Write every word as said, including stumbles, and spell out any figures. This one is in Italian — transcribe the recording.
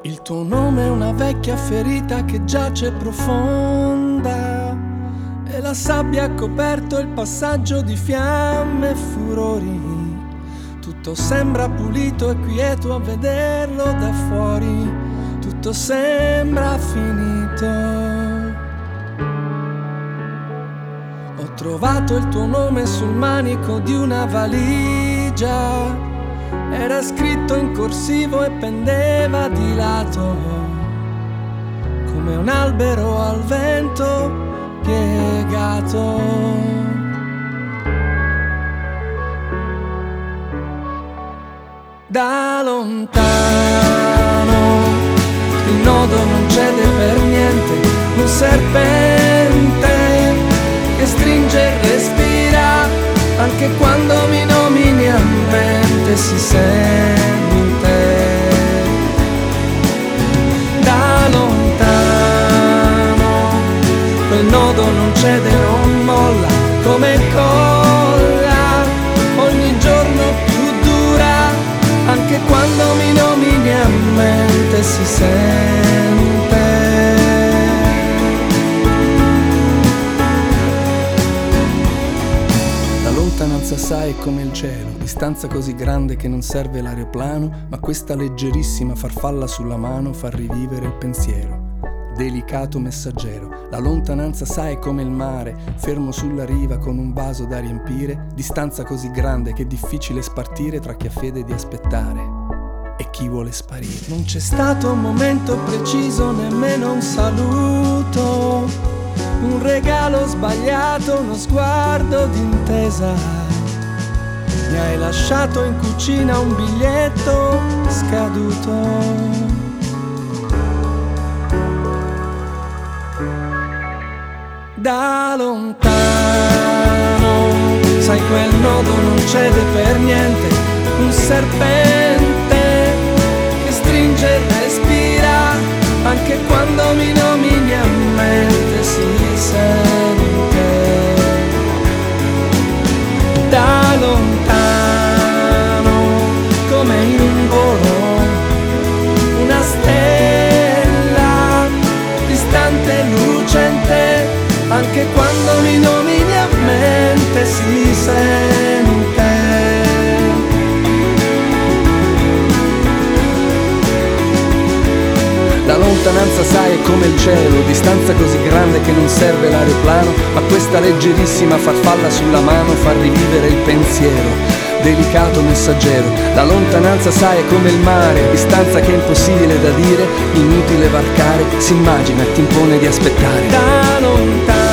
Il tuo nome è una vecchia ferita che giace profonda e la sabbia ha coperto il passaggio di fiamme e furori. Tutto sembra pulito e quieto a vederlo da fuori. Tutto sembra finito. Ho trovato il tuo nome sul manico di una valigia. Era scritto in corsivo e pendeva di lato, come un albero al vento piegato. Da lontano il nodo non cede per niente, un serpente che stringe e respira, anche quando mi nomini a mente si sente. Da lontano quel nodo non cede, non molla, come colla, ogni giorno più dura, anche quando mi nomini a mente si sente. La lontananza sai è come il cielo, distanza così grande che non serve l'aeroplano, ma questa leggerissima farfalla sulla mano fa rivivere il pensiero. Delicato messaggero, la lontananza sai è come il mare, fermo sulla riva con un vaso da riempire, distanza così grande che è difficile spartire tra chi ha fede di aspettare e chi vuole sparire. Non c'è stato un momento preciso, nemmeno un saluto, un regalo sbagliato, uno sguardo d'intesa. Mi hai lasciato in cucina un biglietto scaduto. Da lontano sai quel nodo non cede per niente, un serpente che stringe e respira, anche quando mi nomini a mente si sente. Da lontano come in volo una stella distante e lucente, anche quando mi nomini a mente si sente. La lontananza sai è come il cielo, distanza così grande che non serve l'aeroplano, ma questa leggerissima farfalla sulla mano fa rivivere il pensiero. Delicato messaggero, la lontananza sai è come il mare, distanza che è impossibile da dire, inutile varcare, si immagina e ti impone di aspettare. Da lontano